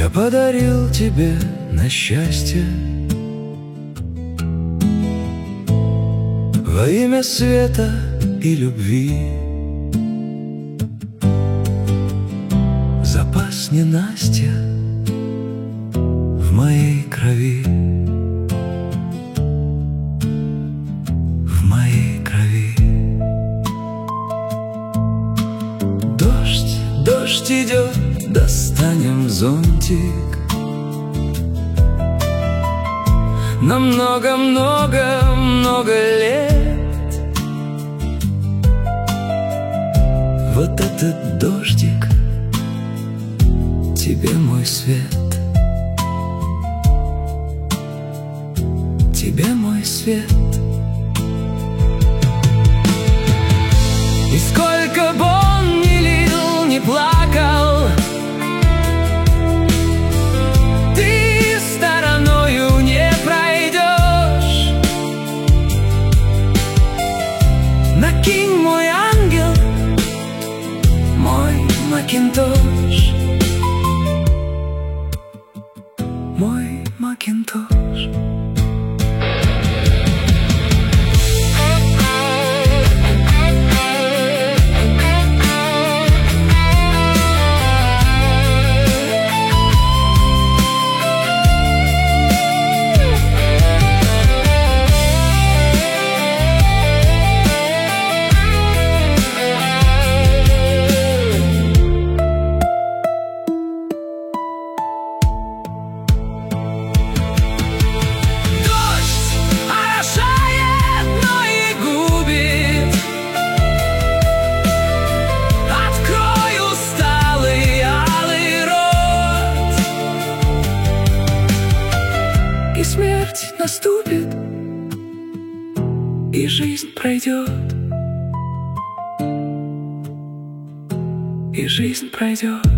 Я подарил тебе на счастье во имя света и любви. Запас ненастья в моей крови, в моей крови. Дождь, дождь идет, достанем зонтик на много-много-много лет. Вот этот дождик тебе мой свет, тебе мой свет. И сколько бы он ни лил, ни плакал, ты стороною не пройдешь. Накинь, мой ангел, мой макинтош, мой макинтош. И смерть наступит, и жизнь пройдет, и жизнь пройдет.